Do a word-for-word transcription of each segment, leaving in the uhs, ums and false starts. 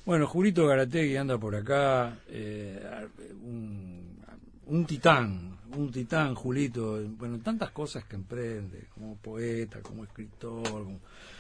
Bueno, Julito Garategui anda por acá, eh, un, un titán, un titán, Julito. Bueno, tantas cosas que emprende, como poeta, como escritor, como,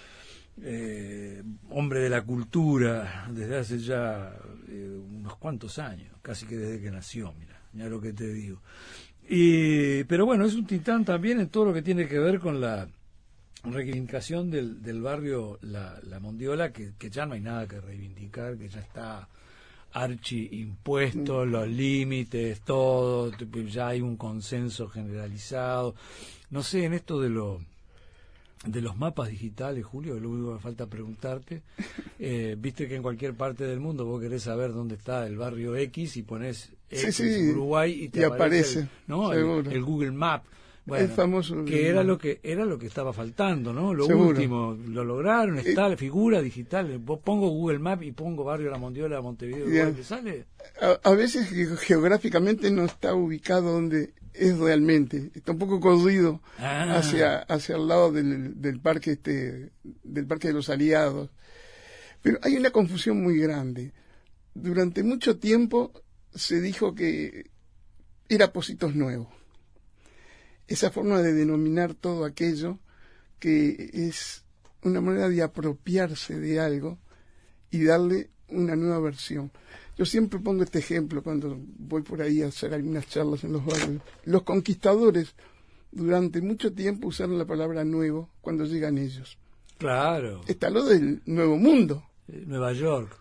eh, hombre de la cultura, desde hace ya eh, unos cuantos años, casi que desde que nació, mira, mira lo que te digo. Y, pero bueno, es un titán también en todo lo que tiene que ver con la reivindicación del, del barrio La, la Mondiola, que, que ya no hay nada que reivindicar, que ya está archi impuesto, los límites, todo, ya hay un consenso generalizado. No sé, en esto de lo de los mapas digitales, Julio, lo único que falta preguntarte, eh, viste que en cualquier parte del mundo vos querés saber dónde está el barrio X y ponés X, sí, sí, Uruguay y te y aparece, aparece, el, ¿no? el, el Google Map. Bueno, el famoso, que era lo que era lo que estaba faltando, ¿no? Lo seguro. último, lo lograron, está la figura digital. Vos pongo Google Map y pongo Barrio La Mondiola, Montevideo, Uruguay, ¿te sale? A, a veces geográficamente no está ubicado donde es realmente, está un poco corrido ah. hacia hacia el lado del, del parque este del Parque de los Aliados. Pero hay una confusión muy grande. Durante mucho tiempo se dijo que era Pocitos Nuevo. Esa forma de denominar todo aquello que es una manera de apropiarse de algo y darle una nueva versión. Yo siempre pongo este ejemplo cuando voy por ahí a hacer algunas charlas en los barrios. Los conquistadores durante mucho tiempo usaron la palabra nuevo cuando llegan ellos. Claro. Está lo del Nuevo Mundo. Nueva York.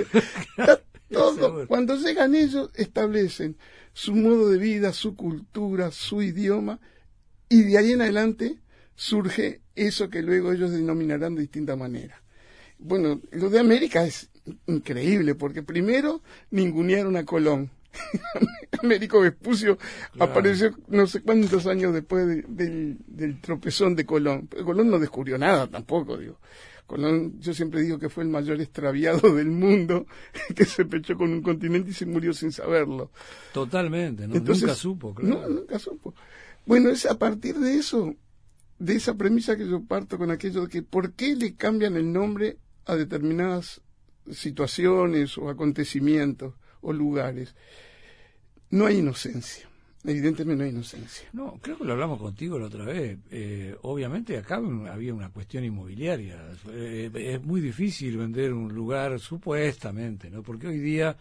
Todo. Cuando llegan ellos establecen su modo de vida, su cultura, su idioma, y de ahí en adelante surge eso que luego ellos denominarán de distinta manera. Bueno, lo de América es increíble, porque primero ningunearon a Colón. Américo Vespucio claro. apareció no sé cuántos años después de, del, del tropezón de Colón. Pero Colón no descubrió nada tampoco, digo. Colón, yo siempre digo que fue el mayor extraviado del mundo, que se pechó con un continente y se murió sin saberlo. Totalmente, ¿no? Entonces, nunca supo, claro. No, nunca supo. Bueno, es a partir de eso, de esa premisa que yo parto con aquello de que ¿por qué le cambian el nombre a determinadas situaciones o acontecimientos o lugares? No hay inocencia. Evidentemente no hay inocencia. No, creo que lo hablamos contigo la otra vez. Eh, obviamente acá había una cuestión inmobiliaria. Eh, es muy difícil vender un lugar supuestamente, ¿no? Porque hoy día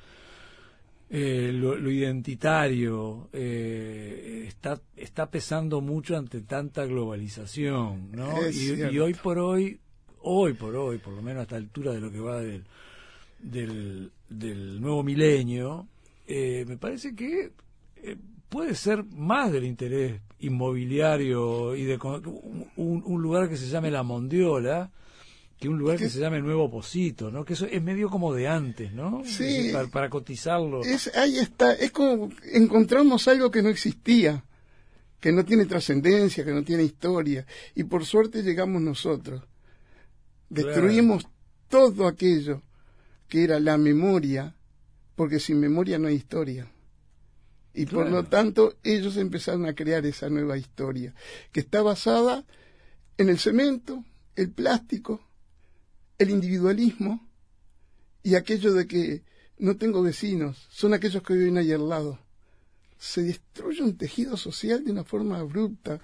eh, lo, lo identitario eh, está está pesando mucho ante tanta globalización, ¿no? Y, y hoy por hoy, hoy por hoy, por lo menos a esta altura de lo que va del del, del nuevo milenio, eh, me parece que eh, puede ser más del interés inmobiliario y de un, un lugar que se llame La Mondiola que un lugar que se llame Nuevo Pocito, ¿no? Que eso es medio como de antes, ¿no? Sí. Para, para cotizarlo. Es, ahí está. Es como encontramos algo que no existía, que no tiene trascendencia, que no tiene historia. Y por suerte llegamos nosotros. Destruimos claro. todo aquello que era la memoria, porque sin memoria no hay historia. Y claro. por lo tanto, ellos empezaron a crear esa nueva historia, que está basada en el cemento, el plástico, el individualismo y aquello de que no tengo vecinos, son aquellos que viven ahí al lado. Se destruye un tejido social de una forma abrupta,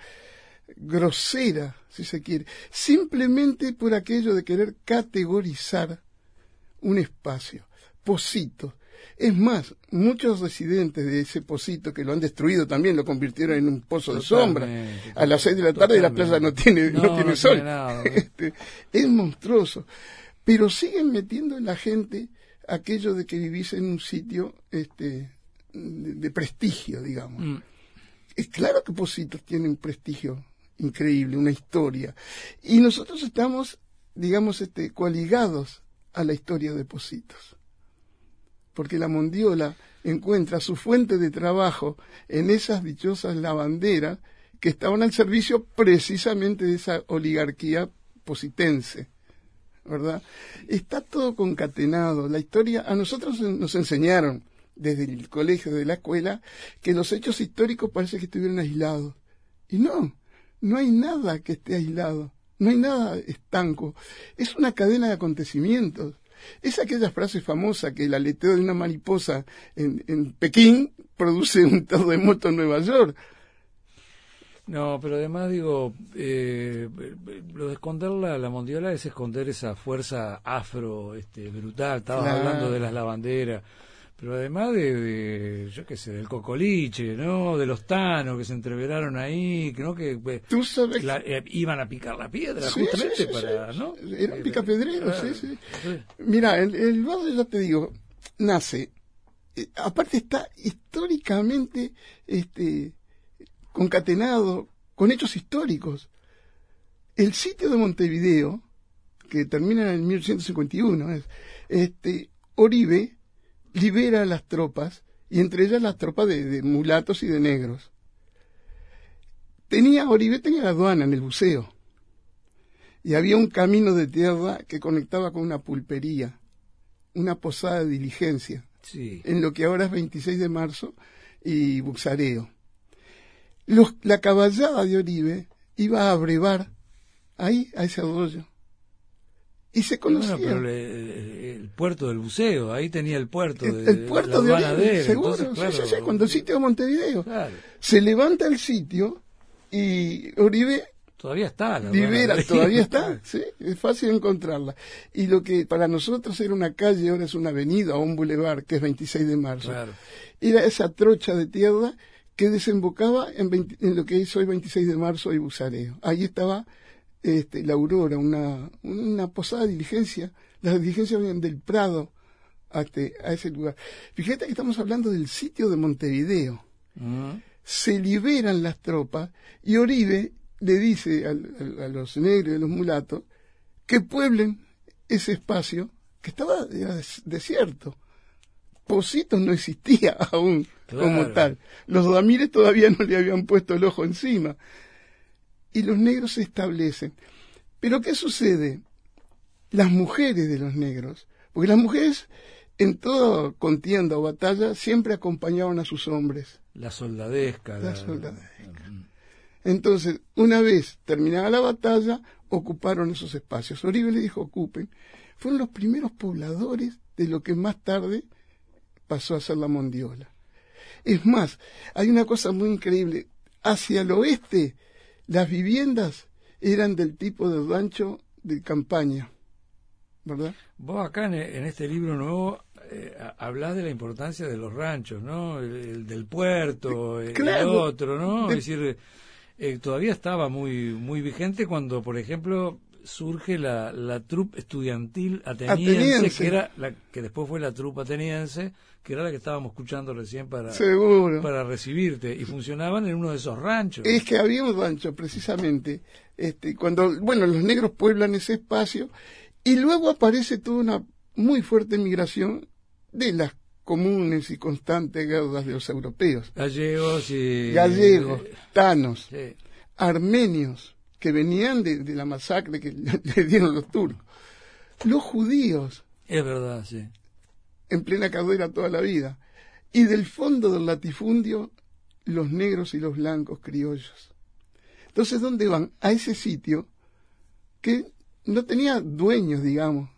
grosera, si se quiere, simplemente por aquello de querer categorizar un espacio. Pocitos. Es más, muchos residentes de ese Pocito que lo han destruido también lo convirtieron en un pozo de sombra. A las seis de la tarde la playa no tiene, no, no tiene no sol. Tiene nada, ¿no? este, es monstruoso. Pero siguen metiendo en la gente aquello de que vivís en un sitio este, de, de prestigio, digamos. Mm. Es claro que Pocitos tiene un prestigio increíble, una historia. Y nosotros estamos, digamos, este, coaligados a la historia de Pocitos. Porque la Mondiola encuentra su fuente de trabajo en esas dichosas lavanderas que estaban al servicio precisamente de esa oligarquía positense, ¿verdad? Está todo concatenado. La historia, a nosotros nos enseñaron desde el colegio, desde la escuela, que los hechos históricos parece que estuvieran aislados. Y no, no hay nada que esté aislado, no hay nada estanco. Es una cadena de acontecimientos. Es aquella frase famosa que el aleteo de una mariposa en, en Pekín produce un terremoto en Nueva York. No, pero además digo, eh, lo de esconder la, la mondiola es esconder esa fuerza afro, este, brutal. Estabas Claro. hablando de las lavanderas, pero además de, de, yo qué sé, del cocoliche, ¿no? De los tanos que se entreveraron ahí, ¿no? Que eh, Tú sabes, la, eh, iban a picar la piedra sí, justamente sí, sí, para, sí, ¿no? eran picapedreros, Claro, sí, sí. sí. Mira, el, el barrio, ya te digo, nace, eh, aparte está históricamente este, concatenado con hechos históricos. El sitio de Montevideo, que termina en mil ochocientos cincuenta y uno, es, este, Oribe libera a las tropas, y entre ellas las tropas de, de mulatos y de negros. Tenía, Oribe tenía la aduana en el buceo, y había un camino de tierra que conectaba con una pulpería, una posada de diligencia, Sí. en lo que ahora es veintiséis de marzo y Buxareo. Los, la caballada de Oribe iba a abrevar ahí, a ese arroyo. Y se conocía. Bueno, pero le, el puerto del buceo, ahí tenía el puerto. El, de, el puerto de, de Oribe, seguro. Entonces, claro, sí, sí, sí, cuando el sitio de Montevideo. Claro. Se levanta el sitio y Oribe Todavía está. La libera, de todavía está, sí, es fácil encontrarla. Y lo que para nosotros era una calle, ahora es una avenida o un bulevar, que es veintiséis de marzo. Claro. Era esa trocha de tierra que desembocaba en, veinte, en lo que es hoy veintiséis de marzo y Buxareo. Ahí estaba este, la Aurora, una, una posada de diligencia. Las diligencias venían del Prado hasta a ese lugar. Fíjate que estamos hablando del sitio de Montevideo. Uh-huh. Se liberan las tropas y Oribe le dice a, a, a los negros y a los mulatos que pueblen ese espacio que estaba des, desierto. Positos no existía aún, claro, como tal. Los Ramírez todavía no le habían puesto el ojo encima. Y los negros se establecen. Pero ¿qué sucede? Las mujeres de los negros, porque las mujeres en toda contienda o batalla siempre acompañaban a sus hombres. La soldadesca. La la... soldadesca. Entonces, una vez terminada la batalla, ocuparon esos espacios. Oribe le dijo, ocupen. Fueron los primeros pobladores de lo que más tarde pasó a ser la mondiola. Es más, hay una cosa muy increíble. Hacia el oeste, las viviendas eran del tipo de rancho de campaña, ¿verdad? Vos acá en, en este libro nuevo eh, hablás de la importancia de los ranchos, ¿no? El, el del puerto, el, claro, el otro, ¿no? De... Es decir, eh, todavía estaba muy muy vigente cuando, por ejemplo, surge la, la trupe estudiantil ateniense, ateniense, que era la que después fue la trupe ateniense, que era la que estábamos escuchando recién para, Seguro. para recibirte, y funcionaban en uno de esos ranchos. Es que había un rancho, precisamente, este, cuando, bueno, los negros pueblan ese espacio, y luego aparece toda una muy fuerte migración de las comunes y constantes guerras de los europeos. Gallegos y... Gallegos, tanos, sí. Armenios, que venían de, de la masacre que le dieron los turcos. Los judíos. Es verdad, sí. En plena carrera toda la vida. Y del fondo del latifundio, los negros y los blancos criollos. Entonces, ¿dónde van? A ese sitio que no tenía dueños, digamos.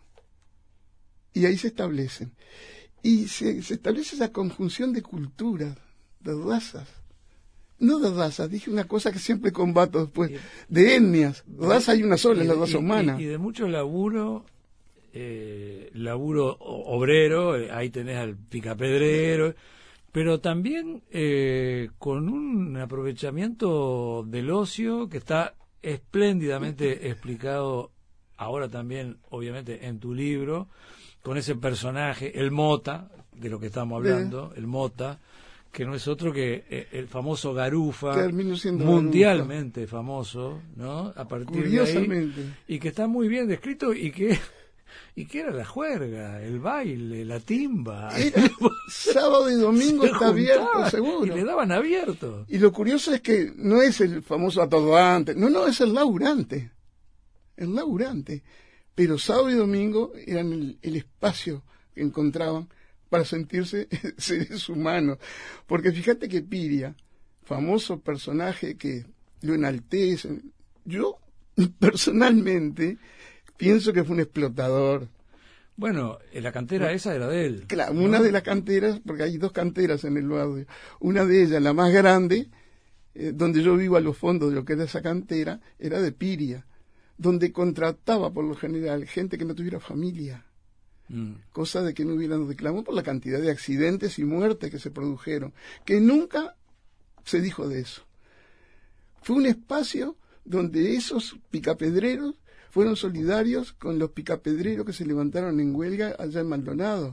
Y ahí se establecen. Y se, se establece esa conjunción de culturas, de razas. No de razas, dije una cosa que siempre combato después. De etnias. Raza hay una sola, es la raza humana. Y, y de mucho laburo... Eh, laburo obrero, eh, ahí tenés al picapedrero, pero también eh, con un aprovechamiento del ocio que está espléndidamente explicado ahora también, obviamente, en tu libro, con ese personaje, el Mota, de lo que estamos hablando, el Mota, que no es otro que eh, el famoso Garufa, mundialmente Garufa. Famoso, ¿no? A partir de ahí, y que está muy bien descrito y que y que era la juerga, el baile, la timba. Era sábado y domingo está abierto, seguro. Y le daban abierto. Y lo curioso es que no es el famoso atorrante, no, no, es el laburante. El laburante. Pero sábado y domingo eran el, el espacio que encontraban para sentirse seres humanos. Porque fíjate que Piria, famoso personaje que lo enaltece, yo personalmente pienso que fue un explotador. Bueno, la cantera esa era de él. Claro, ¿no? una de las canteras, porque hay dos canteras en el barrio. Una de ellas, la más grande, eh, donde yo vivo a los fondos de lo que era esa cantera, era de Piria, donde contrataba por lo general gente que no tuviera familia. Mm. Cosa de que no hubieran reclamo por la cantidad de accidentes y muertes que se produjeron, que nunca se dijo de eso. Fue un espacio donde esos picapedreros fueron solidarios con los picapedreros que se levantaron en huelga allá en Maldonado.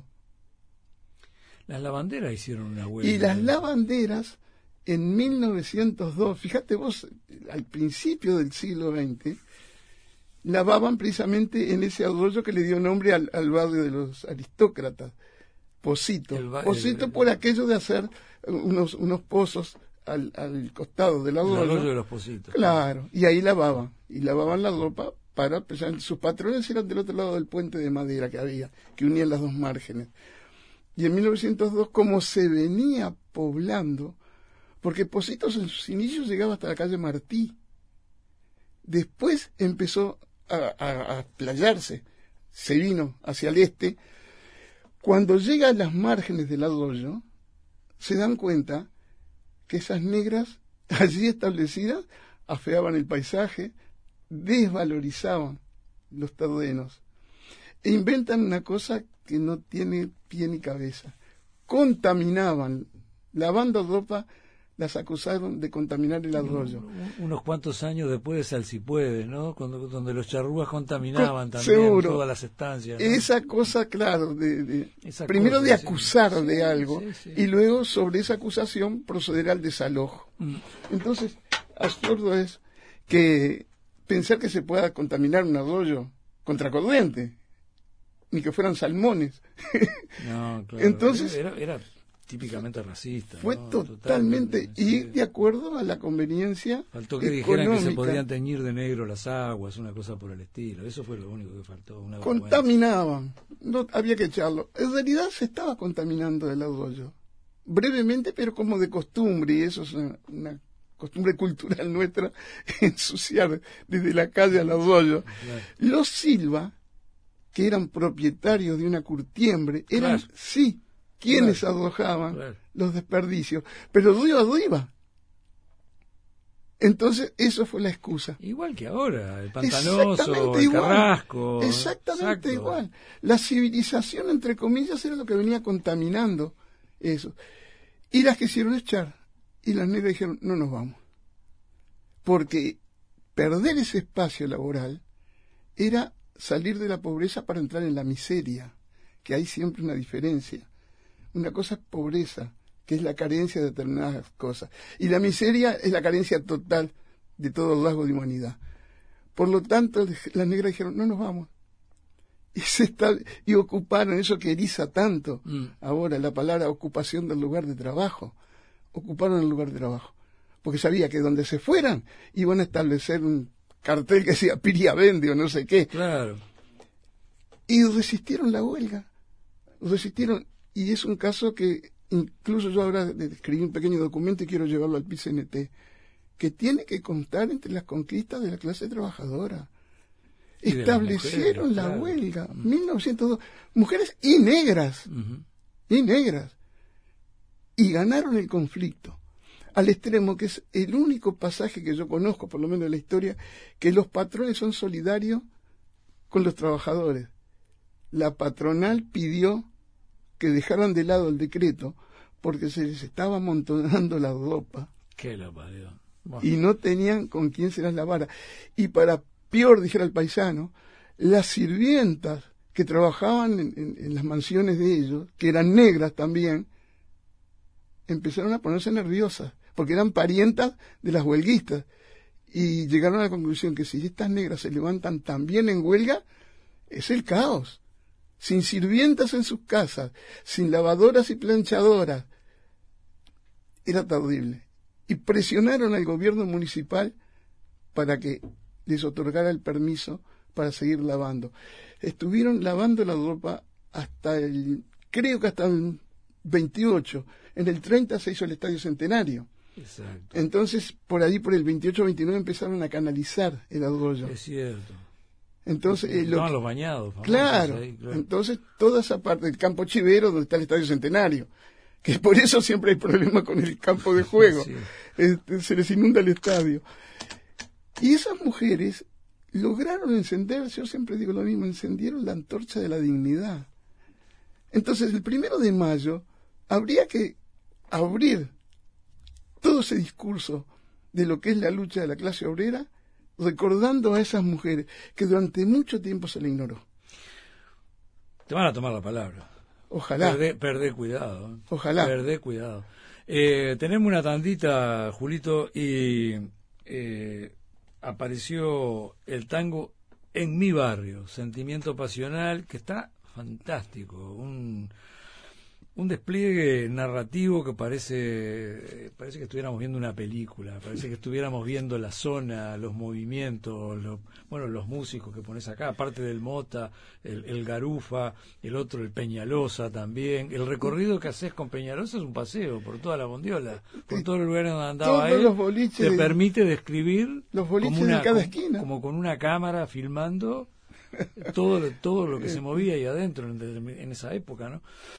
Las lavanderas hicieron una huelga. Y las lavanderas, en mil novecientos dos, fíjate vos, al principio del siglo veinte, lavaban precisamente en ese arroyo que le dio nombre al, al barrio de los aristócratas, Pocito. El, Pocito el, por aquello de hacer unos, unos pozos al, al costado del arroyo. El arroyo de los Pocitos. Claro, y ahí lavaban, y lavaban la ropa para, pues, sus patrones eran del otro lado del puente de madera que había, que unía las dos márgenes. Y en mil novecientos dos, como se venía poblando, porque Pocitos en sus inicios llegaba hasta la calle Martí, después empezó a, a, a playarse, se vino hacia el este. Cuando llega a las márgenes del arroyo, se dan cuenta que esas negras allí establecidas afeaban el paisaje, desvalorizaban los terrenos e inventan una cosa que no tiene pie ni cabeza. Contaminaban, lavando ropa, las acusaron de contaminar el arroyo. Unos cuantos años después de Salsipuedes, ¿no? Cuando, donde los charrúas contaminaban Con, también seguro. todas las estancias, ¿no? Esa cosa, claro, de, de esa primero cosa, de acusar sí, de algo sí, sí. Y luego sobre esa acusación proceder al desalojo. Mm. Entonces, absurdo es que pensar que se pueda contaminar un arroyo contracorriente, ni que fueran salmones. No, claro. Entonces, era, era típicamente racista. Fue ¿no? totalmente, totalmente, y sí. De acuerdo a la conveniencia. Faltó que económica. Dijeran que se podían teñir de negro las aguas, una cosa por el estilo. Eso fue lo único que faltó. Una Contaminaban, no había que echarlo. En realidad se estaba contaminando el arroyo, brevemente, pero como de costumbre, y eso es una, una costumbre cultural nuestra, ensuciar desde la calle al arroyo. Claro. Los Silva, que eran propietarios de una curtiembre, eran, claro. sí, quienes claro. arrojaban claro. los desperdicios, pero río arriba. Entonces, eso fue la excusa. Igual que ahora, el Pantanoso, el igual, Carrasco. Exactamente Exacto. igual. La civilización, entre comillas, era lo que venía contaminando eso. Y las quisieron echar. Y las negras dijeron, no nos vamos. Porque perder ese espacio laboral era salir de la pobreza para entrar en la miseria, que hay siempre una diferencia. Una cosa es pobreza, que es la carencia de determinadas cosas. Y la miseria es la carencia total de todo el rasgo de humanidad. Por lo tanto, las negras dijeron, no nos vamos. Y, se está, y ocuparon eso que eriza tanto mm. ahora, la palabra ocupación del lugar de trabajo. Ocuparon el lugar de trabajo, porque sabía que donde se fueran iban a establecer un cartel que decía Piria vende o no sé qué. Claro. Y resistieron la huelga, resistieron, y es un caso que incluso yo ahora escribí un pequeño documento y quiero llevarlo al P C N T, que tiene que constar entre las conquistas de la clase trabajadora. Y establecieron mujeres, la claro. huelga, uh-huh. mil novecientos dos, mujeres y negras, uh-huh. y negras. Y ganaron el conflicto, al extremo que es el único pasaje que yo conozco, por lo menos de la historia, que los patrones son solidarios con los trabajadores. La patronal pidió que dejaran de lado el decreto porque se les estaba amontonando la ropa. Qué la parió. Bueno. Y no tenían con quién se las lavara. Y para peor, dijera el paisano, las sirvientas que trabajaban en, en, en las mansiones de ellos, que eran negras también, empezaron a ponerse nerviosas, porque eran parientas de las huelguistas, y llegaron a la conclusión que si estas negras se levantan también en huelga, es el caos. Sin sirvientas en sus casas, sin lavadoras y planchadoras, era terrible. Y presionaron al gobierno municipal para que les otorgara el permiso para seguir lavando. Estuvieron lavando la ropa hasta el, creo que hasta el veintiocho. En el treinta se hizo el Estadio Centenario. Exacto. Entonces, por ahí, por el veintiocho veintinueve, empezaron a canalizar el arroyo. Es cierto. Entonces, eh, lo Estaban que- los bañados. famosos claro, ahí, claro. entonces toda esa parte del campo Chivero, donde está el Estadio Centenario, que por eso siempre hay problemas con el campo de juego, Sí. Este, se les inunda el estadio. Y esas mujeres lograron encender, yo siempre digo lo mismo, encendieron la antorcha de la dignidad. Entonces, el primero de mayo habría que abrir todo ese discurso de lo que es la lucha de la clase obrera, recordando a esas mujeres que durante mucho tiempo se le ignoró. Te van a tomar la palabra. Ojalá, Perdé, perdé cuidado. ¿eh? ojalá. Perdé cuidado. Eh, tenemos una tandita, Julito, y eh, apareció el tango En mi barrio, Sentimiento Pasional, que está fantástico. Un, un despliegue narrativo que parece, parece que estuviéramos viendo una película, parece que estuviéramos viendo la zona, los movimientos, los, bueno, los músicos que pones acá, aparte del Mota, el, el Garufa, el otro, el Peñalosa también. El recorrido que haces con Peñalosa es un paseo por toda la bondiola, por todos los lugares donde andaba Todos él. los boliches Te de- permite describir los boliches como una, de cada como- esquina. como con una cámara filmando todo, todo lo que se movía ahí adentro en, en esa época, ¿no?